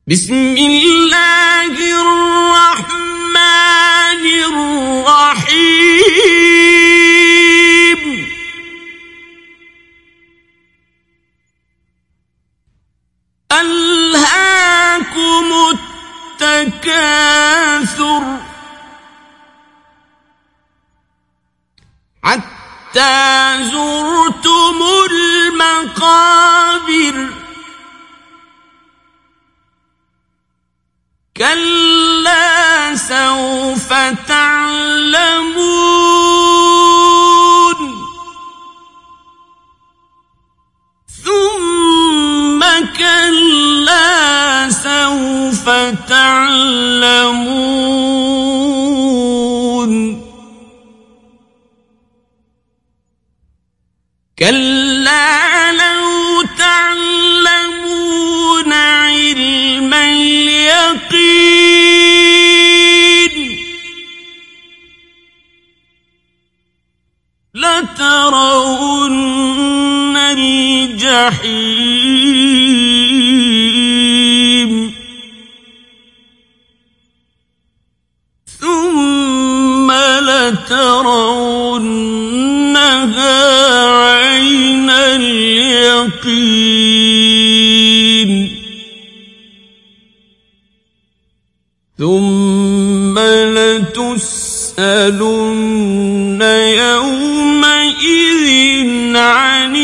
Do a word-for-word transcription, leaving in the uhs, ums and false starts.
بسم الله الرحمن الرحيم ألهاكم التكاثر حتى زرتم المقابر كلا سوف تعلمون ثم كلا سوف تعلمون كلا لو تعلمون علم اليقين لترون الجحيم ثم لترونها عين اليقين ثم لتسألن يومئذ عن